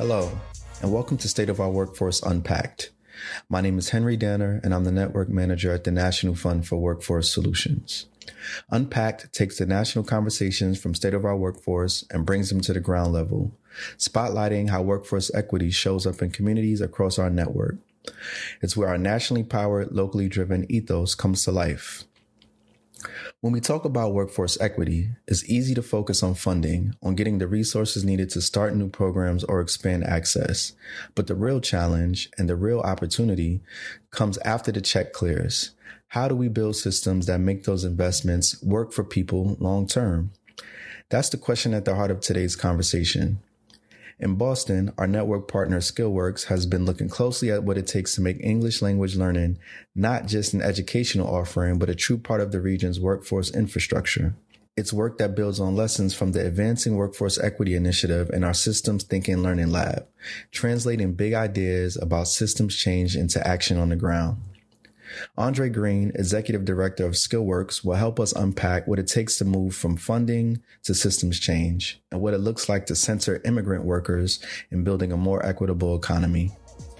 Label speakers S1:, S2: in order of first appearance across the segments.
S1: Hello, and welcome to State of Our Workforce Unpacked. My name is Henry Danner, and I'm the Network Manager at the National Fund for Workforce Solutions. Unpacked takes the national conversations from State of Our Workforce and brings them to the ground level, spotlighting how workforce equity shows up in communities across our network. It's where our nationally powered, locally driven ethos comes to life. When we talk about workforce equity, it's easy to focus on funding, on getting the resources needed to start new programs or expand access. But the real challenge and the real opportunity comes after the check clears. How do we build systems that make those investments work for people long term? That's the question at the heart of today's conversation. In Boston, our network partner SkillWorks has been looking closely at what it takes to make English language learning not just an educational offering, but a true part of the region's workforce infrastructure. It's work that builds on lessons from the Advancing Workforce Equity Initiative and our Systems Thinking Learning Lab, translating big ideas about systems change into action on the ground. Andre Green, Executive Director of SkillWorks, will help us unpack what it takes to move from funding to systems change and what it looks like to center immigrant workers in building a more equitable economy.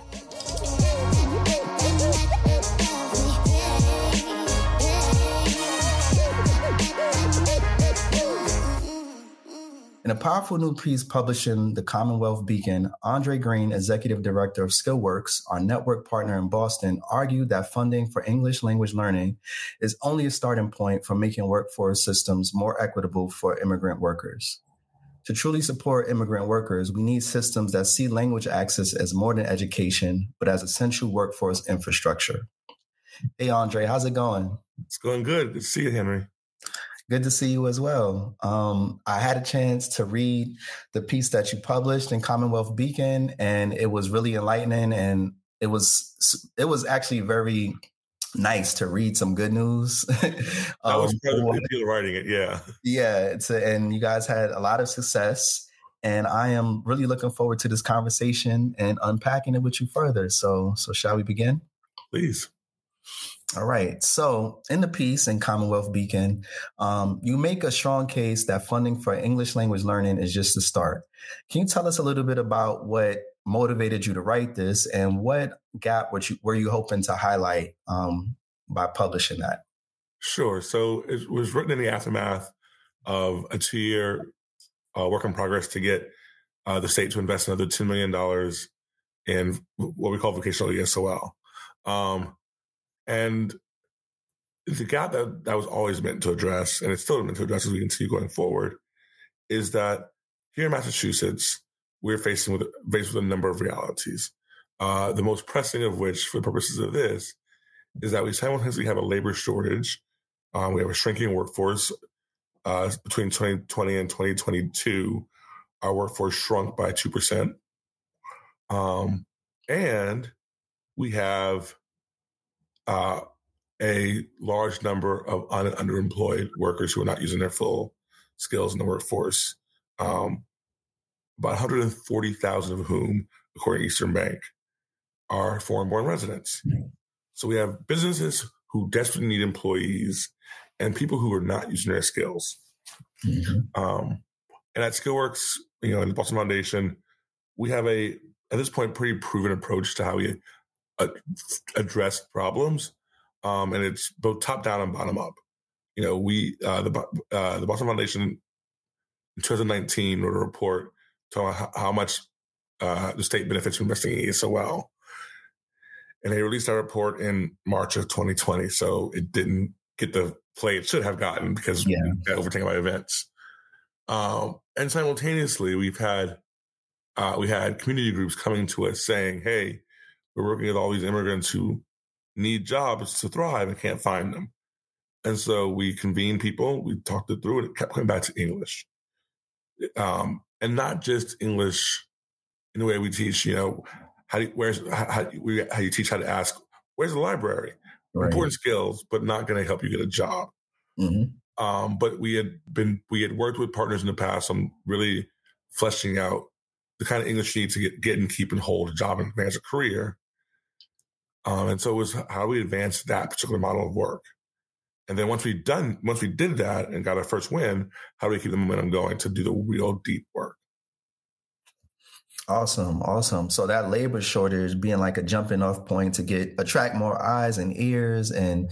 S1: In a powerful new piece published in the Commonwealth Beacon, Andre Green, Executive Director of SkillWorks, our network partner in Boston, argued that funding for English language learning is only a starting point for making workforce systems more equitable for immigrant workers. To truly support immigrant workers, we need systems that see language access as more than education, but as essential workforce infrastructure. Hey, Andre, how's it going?
S2: It's going good. Good to see you, Henry.
S1: Good to see you as well. I had a chance to read the piece that you published in Commonwealth Beacon, and it was really enlightening. And it was actually very nice to read some good news.
S2: That was part of the appeal of writing it, yeah.
S1: Yeah, and you guys had a lot of success. And I am really looking forward to this conversation and unpacking it with you further. So shall we begin?
S2: Please.
S1: All right. So in the piece in Commonwealth Beacon, you make a strong case that funding for English language learning is just the start. Can you tell us a little bit about what motivated you to write this and what gap were you hoping to highlight by publishing that?
S2: Sure. So it was written in the aftermath of a 2-year work in progress to get the state to invest another $10 million in what we call vocational ESOL. And the gap that was always meant to address, and it's still meant to address as we continue going forward, is that here in Massachusetts, we're faced with a number of realities. The most pressing of which, for the purposes of this, is that we simultaneously have a labor shortage. We have a shrinking workforce. Between 2020 and 2022, our workforce shrunk by 2%. And we have a large number of underemployed workers who are not using their full skills in the workforce, about 140,000 of whom, according to Eastern Bank, are foreign-born residents. So we have businesses who desperately need employees and people who are not using their skills. Mm-hmm. And at SkillWorks, in the Boston Foundation, we have at this point, pretty proven approach to how we address problems, and it's both top down and bottom up. The Boston Foundation in 2019 wrote a report talking about how much the state benefits from investing in ESOL, and they released that report in March of 2020. So it didn't get the play it should have gotten because we got overtaken by events. And simultaneously, we had community groups coming to us saying, "Hey, we're working with all these immigrants who need jobs to thrive and can't find them." And so we convened people, we talked it through, and it kept coming back to English. And not just English in the way we teach, how you teach how to ask, where's the library? Right. Important skills, but not going to help you get a job. Mm-hmm. But we had worked with partners in the past on really fleshing out the kind of English you need to get and keep and hold a job and advance a career. And so it was how we advanced that particular model of work. And then once we did that and got our first win, how do we keep the momentum going to do the real deep work?
S1: Awesome. Awesome. So that labor shortage being like a jumping off point to attract more eyes and ears and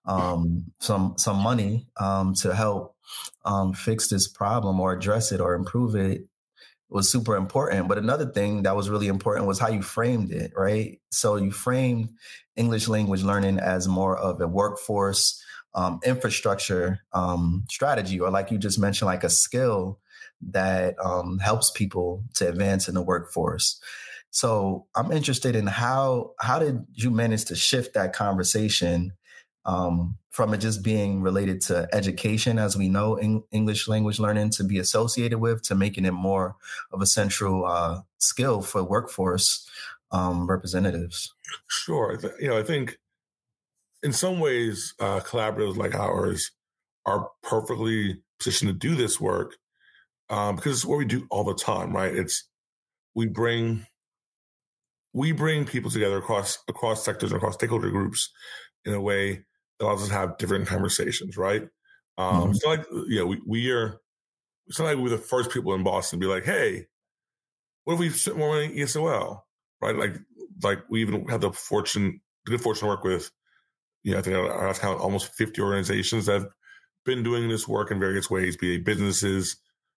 S1: some money to help fix this problem or address it or improve it was super important. But another thing that was really important was how you framed it, right? So you framed English language learning as more of a workforce infrastructure strategy, or like you just mentioned, like a skill that helps people to advance in the workforce. So I'm interested in how did you manage to shift that conversation from it just being related to education, as we know English language learning to be associated with, to making it more of a central skill for workforce representatives?
S2: Sure. I think in some ways, collaboratives like ours are perfectly positioned to do this work because it's what we do all the time, right? We bring people together across sectors and across stakeholder groups in a way that allows us to have different conversations, right? So like, it's not like we're the first people in Boston to be like, hey, what if we spent more money in ESOL, right? Like we even have the good fortune to work with, I think I count almost 50 organizations that have been doing this work in various ways, be it businesses,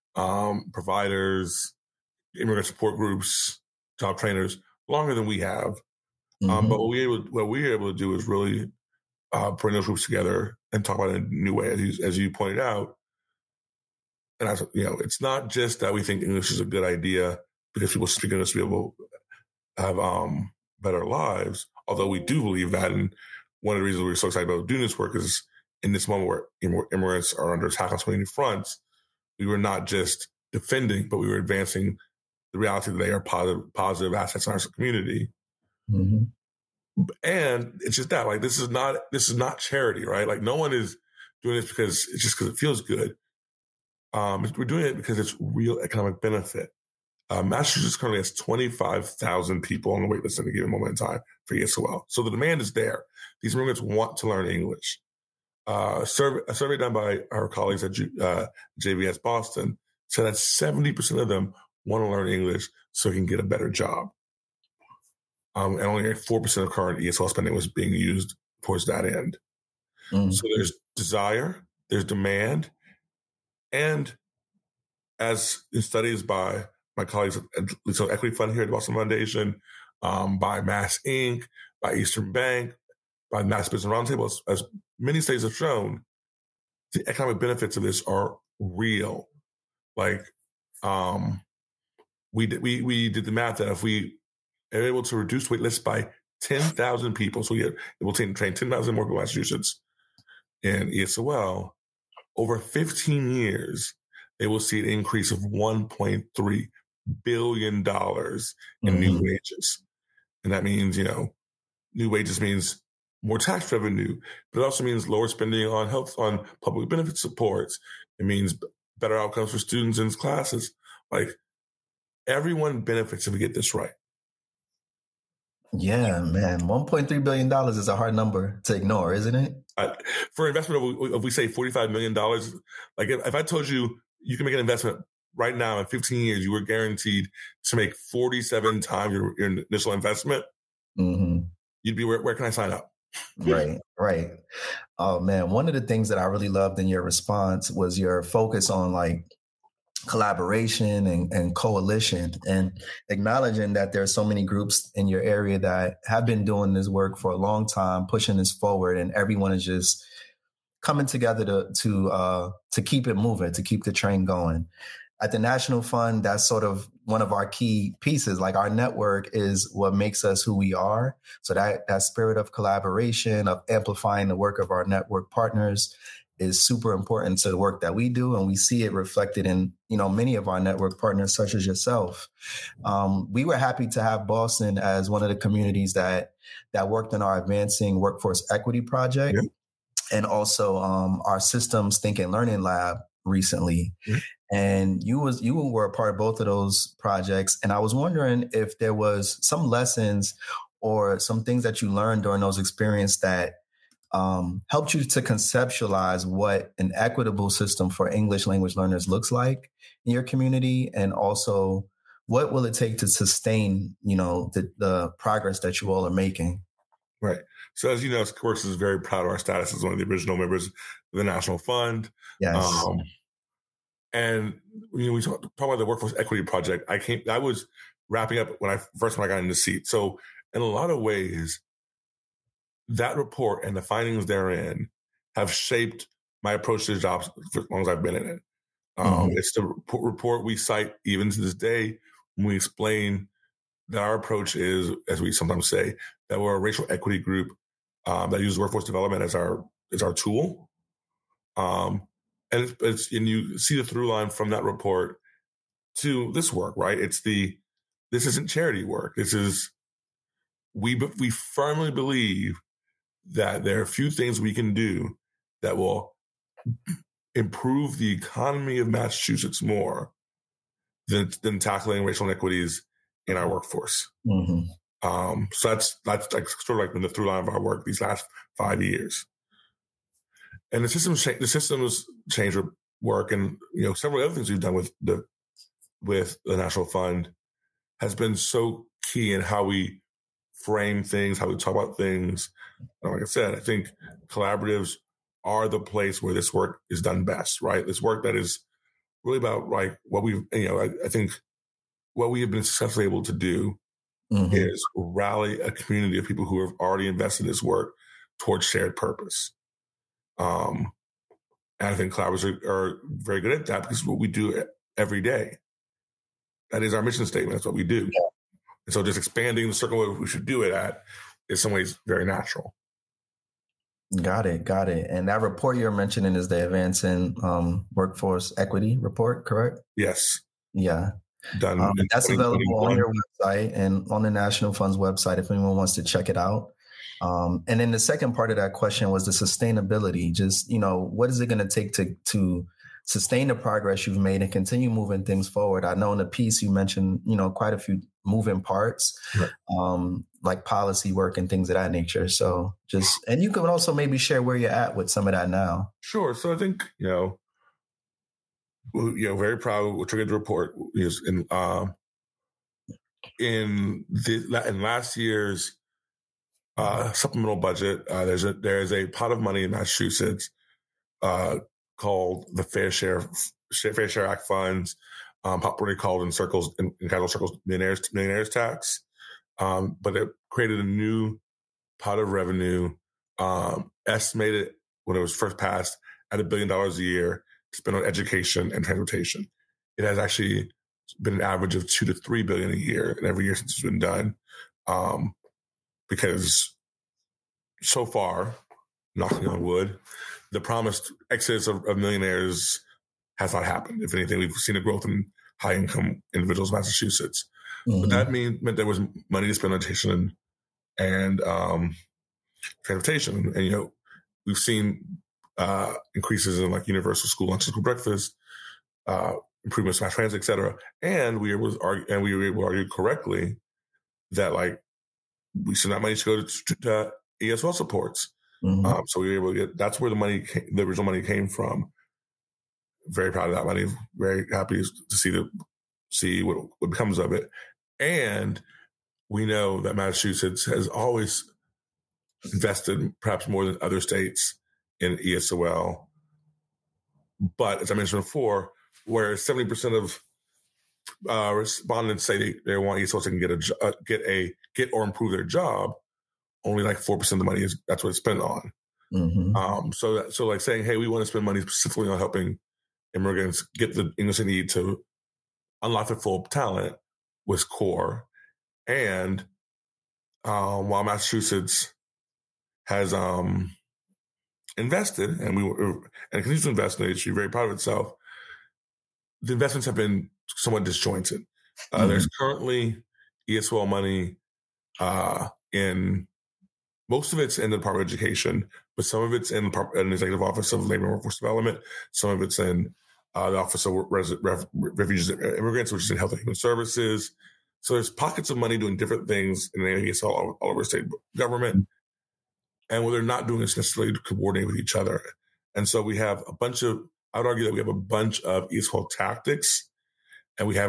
S2: providers, immigrant support groups, job trainers, longer than we have. But what we're able to do is really bring those groups together and talk about it in a new way, as you pointed out. And it's not just that we think English is a good idea because people speak English to be able to have better lives, although we do believe that. And one of the reasons we're so excited about doing this work is in this moment where immigrants are under attack on so many fronts, we were not just defending, but we were advancing the reality that they are positive assets in our community. Mm-hmm. And it's just that, like, this is not charity, right? Like, no one is doing this because it feels good. We're doing it because it's real economic benefit. Massachusetts currently has 25,000 people on the wait list at a given moment in time for ESOL. So the demand is there. These immigrants want to learn English. A survey done by our colleagues at JVS Boston said that 70% of them want to learn English so they can get a better job. And only 4% of current ESOL spending was being used towards that end. Mm-hmm. So there's desire, there's demand, and as in studies by my colleagues at the Equity Fund here at the Boston Foundation, by Mass Inc., by Eastern Bank, by Mass Business Roundtable, as many studies have shown, the economic benefits of this are real. Like, we did the math that if we are able to reduce wait lists by 10,000 people, so it will train 10,000 more people in Massachusetts in ESOL, over 15 years, they will see an increase of $1.3 billion in new wages. And that means, new wages means more tax revenue, but it also means lower spending on health, on public benefit supports. It means better outcomes for students in classes. Like, everyone benefits if we get this right.
S1: Yeah, man. $1.3 billion is a hard number to ignore, isn't it?
S2: For investment of we say $45 million, like if I told you you can make an investment right now in 15 years, you were guaranteed to make 47 times your initial investment, you'd be, where can I sign up?
S1: Right. Oh, man. One of the things that I really loved in your response was your focus on like collaboration and coalition, and acknowledging that there are so many groups in your area that have been doing this work for a long time, pushing this forward, and everyone is just coming together to keep it moving, to keep the train going. At the National Fund, that's sort of one of our key pieces. Like, our network is what makes us who we are. So that spirit of collaboration, of amplifying the work of our network partners, is super important to the work that we do. And we see it reflected in, many of our network partners, such as yourself. We were happy to have Boston as one of the communities that worked in our Advancing Workforce Equity project, and also our Systems Think and Learning Lab recently. And you were a part of both of those projects. And I was wondering if there was some lessons or some things that you learned during those experiences that helped you to conceptualize what an equitable system for English language learners looks like in your community, and also what will it take to sustain, the progress that you all are making?
S2: Right. So as you know, of course, is very proud of our status as one of the original members of the National Fund.
S1: Yes.
S2: And we talk about the Workforce Equity Project. I was wrapping up when I got in the seat. So in a lot of ways, that report and the findings therein have shaped my approach to the jobs for as long as I've been in it. It's the report we cite even to this day when we explain that our approach is, as we sometimes say, that we're a racial equity group that uses workforce development as our tool. And you see the through line from that report to this work, right? This isn't charity work. This is, we firmly believe that there are a few things we can do that will improve the economy of Massachusetts more than tackling racial inequities in our workforce. So that's like sort of like the through line of our work these last 5 years. And the systems change work, and several other things we've done with the National Fund has been so key in how we frame things, how we talk about things. Like I said, I think collaboratives are the place where this work is done best, right? This work that is really about like what we've, I think what we have been successfully able to do is rally a community of people who have already invested in this work towards shared purpose. And I think collaborators are very good at that because it's what we do every day. That is our mission statement. That's what we do. Yeah. And so just expanding the circle where we should do it at is in some ways very natural.
S1: Got it. And that report you're mentioning is the Advancing Workforce Equity report, correct?
S2: Yes.
S1: Yeah.
S2: Done.
S1: That's available on your website and on the National Fund's website if anyone wants to check it out. And then the second part of that question was the sustainability. Just, what is it going to take to sustain the progress you've made and continue moving things forward? I know in the piece you mentioned, quite a few moving parts, right, like policy work and things of that nature. So and you could also maybe share where you're at with some of that now.
S2: Sure. So I think, very proud. What triggered the report is in last year's supplemental budget. There's a pot of money in Massachusetts called the Fair Share Act funds, popularly called in casual circles millionaires tax. But it created a new pot of revenue, estimated when it was first passed at $1 billion a year to spend on education and transportation. It has actually been an average of $2 to $3 billion a year, and every year since it's been done, because so far, knocking on wood, the promised exodus of millionaires has not happened. If anything, we've seen a growth in high-income individuals in Massachusetts. But that meant there was money to spend on education and transportation. And, we've seen increases in like universal school lunch and school breakfast, improvements in mass transit, et cetera. And we were able to argue correctly that like we should not money should go to ESL supports. So we were able to that's where the original money came from. Very proud of that money. Very happy to see what becomes of it. And we know that Massachusetts has always invested perhaps more than other states in ESOL. But as I mentioned before, where 70% of respondents say they want ESOL so they can get or improve their job, only like 4% of the money that's what it's spent on. So like saying, hey, we want to spend money specifically on helping immigrants get the English they need to unlock their full talent was core. And while Massachusetts has invested and continues to invest in the industry, very proud of itself, the investments have been somewhat disjointed. There's currently ESOL money in most of it's in the Department of Education, but some of it's in the Executive Office of Labor and Workforce Development. Some of it's in the Office of Refugees and Immigrants, which is in Health and Human Services. So there's pockets of money doing different things in the ESOL all over state government. And what they're not doing is necessarily to coordinate with each other. And so we have I would argue that we have a bunch of ESOL tactics, and we haven't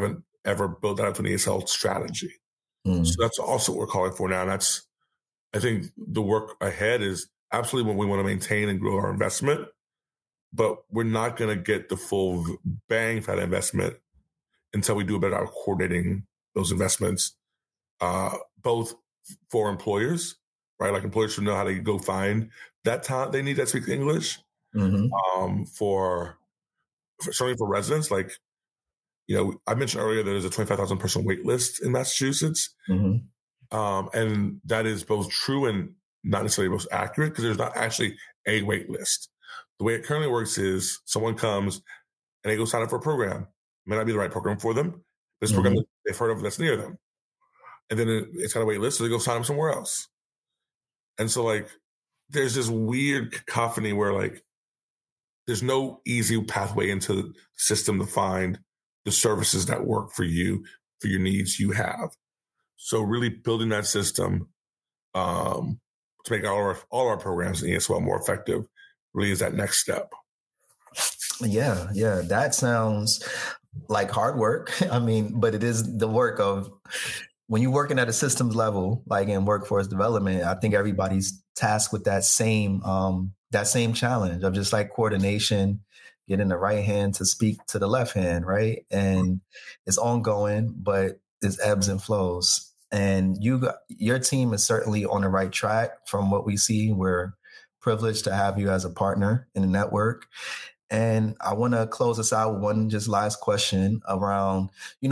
S2: ever built out an ESL strategy.
S1: Mm.
S2: So that's also what we're calling for now. And I think the work ahead is absolutely what we want to maintain and grow our investment, but we're not going to get the full bang for that investment until we do a better job of coordinating those investments, both for employers, right? Like employers should know how to go find that talent they need that speaks English.
S1: Mm-hmm.
S2: Certainly for residents, like, I mentioned earlier there's a 25,000 person wait list in Massachusetts.
S1: Mm-hmm.
S2: And that is both true and not necessarily most accurate because there's not actually a wait list. The way it currently works is someone comes and they go sign up for a program. It may not be the right program for them. This program that they've heard of that's near them. And then it's got a wait list, so they go sign up somewhere else. And so, like, there's this weird cacophony where, like, there's no easy pathway into the system to find the services that work for you, for your needs you have. So really building that system to make all our programs in ESL more effective really is that next step.
S1: Yeah. That sounds like hard work. I mean, but it is the work of when you're working at a systems level, like in workforce development. I think everybody's tasked with that same challenge of just like coordination, getting the right hand to speak to the left hand, right? And it's ongoing, but it's ebbs and flows. And your team is certainly on the right track from what we see. We're privileged to have you as a partner in the network. And I want to close us out with one just last question around,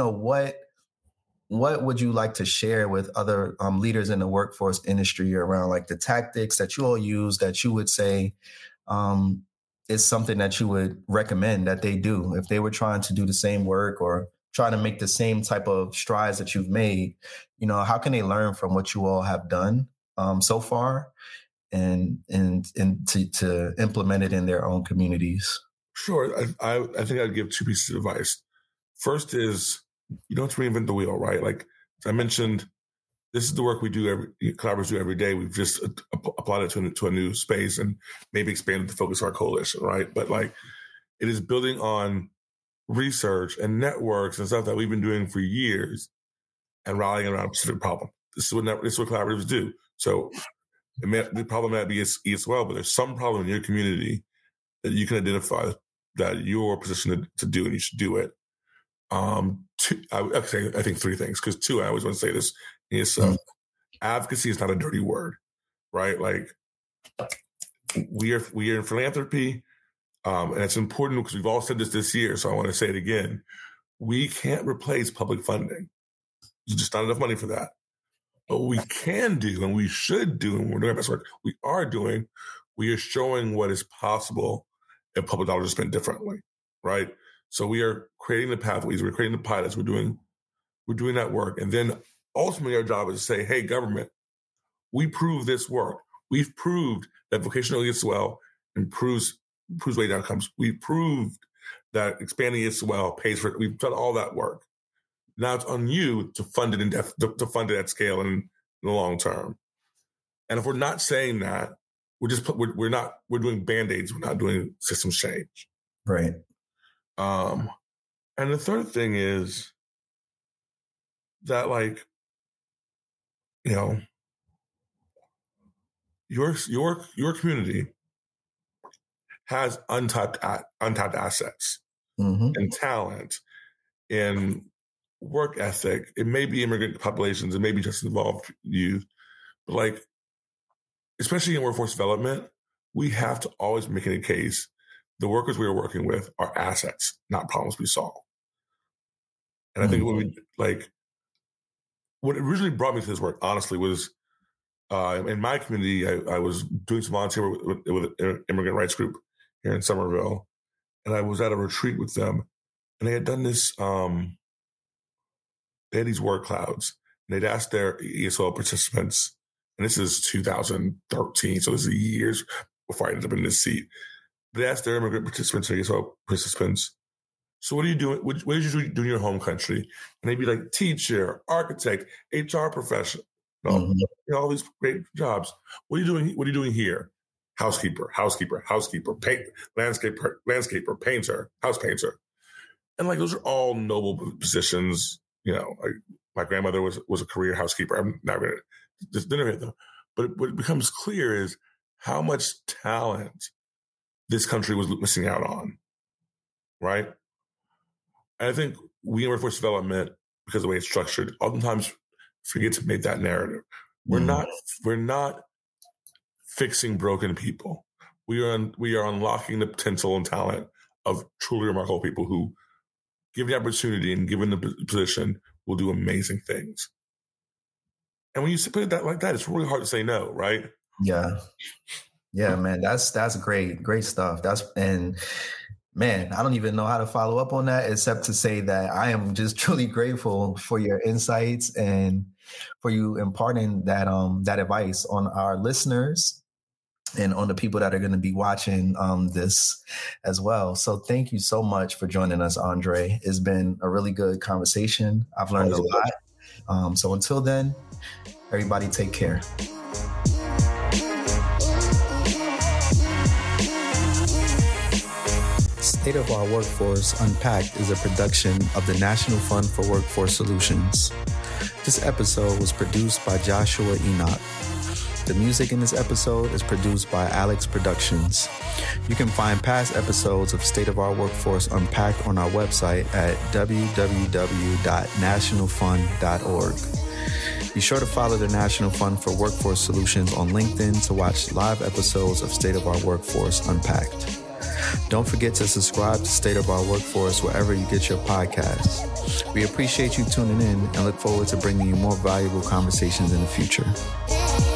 S1: what would you like to share with other leaders in the workforce industry around like the tactics that you all use that you would say is something that you would recommend that they do if they were trying to do the same work or trying to make the same type of strides that you've made? How can they learn from what you all have done so far and to implement it in their own communities?
S2: Sure. I think I'd give two pieces of advice. First is you don't have to reinvent the wheel, right? Like as I mentioned, this is the work we do collaborators do every day. We've just applied it to a new space and maybe expanded the focus of our coalition, right? But like it is building on research and networks and stuff that we've been doing for years and rallying around a specific problem. This is what collaboratives do. So the problem might be ESL, but there's some problem in your community that you can identify that you're positioned to do and you should do it. I think three things, because two, I always want to say this, is advocacy is not a dirty word, right? Like we are in philanthropy, and it's important because we've all said this year, so I want to say it again. We can't replace public funding. There's just not enough money for that. But what we can do, and we should do, and we're doing our best work, we are showing what is possible if public dollars are spent differently, right? So we are creating the pathways, we're creating the pilots, we're doing that work. And then ultimately our job is to say, hey, government, we prove this work. We've proved that vocational ESL improves wage outcomes. We've proved that expanding ESL pays for it. We've done all that work. Now it's on you to fund it to fund it at scale and in the long term. And if we're not saying that, we're doing Band-Aids. We're not doing systems change.
S1: Right.
S2: And the third thing is that, like, your community has untapped assets and talent and work ethic. It may be immigrant populations, it may be just involved youth, but like, especially in workforce development, we have to always make a case the workers we are working with are assets, not problems we solve. And I think what originally brought me to this work, honestly, was in my community, I was doing some volunteer with an immigrant rights group here in Somerville, and I was at a retreat with them, and they had done this. They had these word clouds, and they'd asked their ESL participants, and this is 2013, so this is years before I ended up in this seat. They asked their immigrant participants, or ESL participants, so what are you doing? What did you do in your home country? And they'd be like teacher, architect, HR professional, all these great jobs. What are you doing? What are you doing here? Housekeeper, landscaper, painter, house painter. And like, those are all noble positions. My grandmother was a career housekeeper. I'm not going to just denigrate them. But what becomes clear is how much talent this country was missing out on, right? And I think we in workforce development, because of the way it's structured, oftentimes forget to make that narrative. We're not fixing broken people. We are unlocking the potential and talent of truly remarkable people who, given the opportunity and given the position, will do amazing things. And when you put it like that, it's really hard to say no, right?
S1: Yeah, man, that's great stuff. Man, I don't even know how to follow up on that except to say that I am just truly grateful for your insights and for you imparting that advice on our listeners and on the people that are going to be watching this as well. So thank you so much for joining us, Andre. It's been a really good conversation. I've learned a lot. So until then, everybody take care. State of Our Workforce Unpacked is a production of the National Fund for Workforce Solutions. This episode was produced by Joshua Enoch. The music in this episode is produced by Alex Productions. You can find past episodes of State of Our Workforce Unpacked on our website at www.nationalfund.org. Be sure to follow the National Fund for Workforce Solutions on LinkedIn to watch live episodes of State of Our Workforce Unpacked. Don't forget to subscribe to State of Our Workforce wherever you get your podcasts. We appreciate you tuning in and look forward to bringing you more valuable conversations in the future.